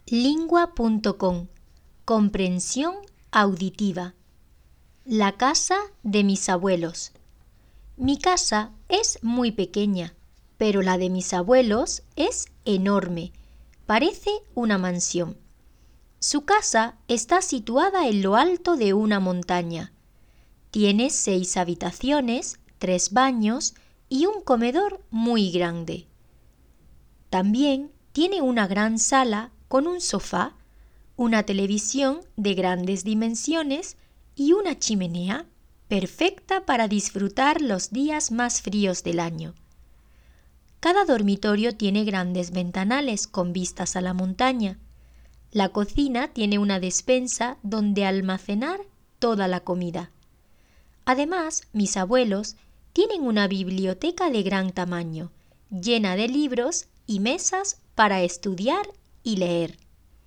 Lingua.com. Comprensión auditiva. La casa de mis abuelos. Mi casa es muy pequeña, pero la de mis abuelos es enorme. Parece una mansión. Su casa está situada en lo alto de una montaña. Tiene 6 habitaciones, 3 baños y un comedor muy grande. También tiene una gran sala con un sofá, una televisión de grandes dimensiones y una chimenea perfecta para disfrutar los días más fríos del año. Cada dormitorio tiene grandes ventanales con vistas a la montaña. La cocina tiene una despensa donde almacenar toda la comida. Además, mis abuelos tienen una biblioteca de gran tamaño, llena de libros y mesas para estudiar y leer.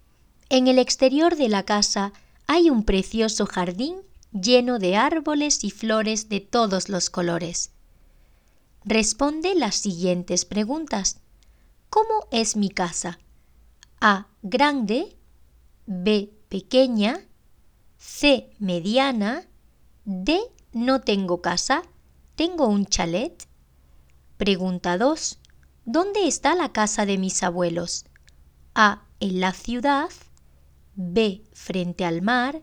En el exterior de la casa hay un precioso jardín lleno de árboles y flores de todos los colores. Responde las siguientes preguntas. ¿Cómo es mi casa? A. Grande. B. Pequeña. C. Mediana. D. No tengo casa. ¿Tengo un chalet? Pregunta 2. ¿Dónde está la casa de mis abuelos? A. En la ciudad. B. Frente al mar.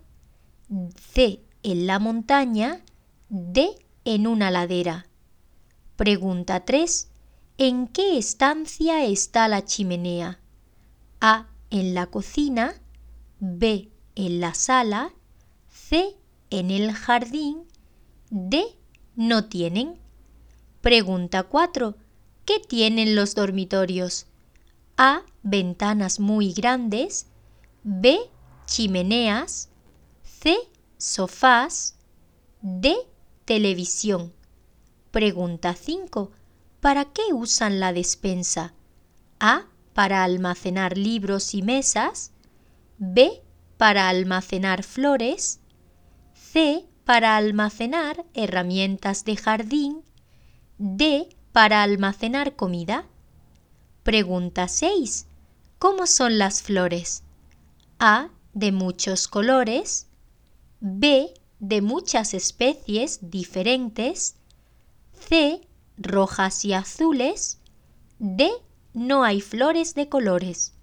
C. En la montaña. D. En una ladera. Pregunta 3. ¿En qué estancia está la chimenea? A. En la cocina. B. En la sala. C. En el jardín. D. No tienen. Pregunta 4. ¿Qué tienen los dormitorios? A. Ventanas muy grandes. B. Chimeneas. C. Sofás. D. Televisión. Pregunta 5. ¿Para qué usan la despensa? A. Para almacenar libros y mesas. B. Para almacenar flores. C. Para almacenar herramientas de jardín. D. Para almacenar comida. Pregunta 6. ¿Cómo son las flores? A. De muchos colores. B. De muchas especies diferentes. C. Rojas y azules. D. No hay flores de colores.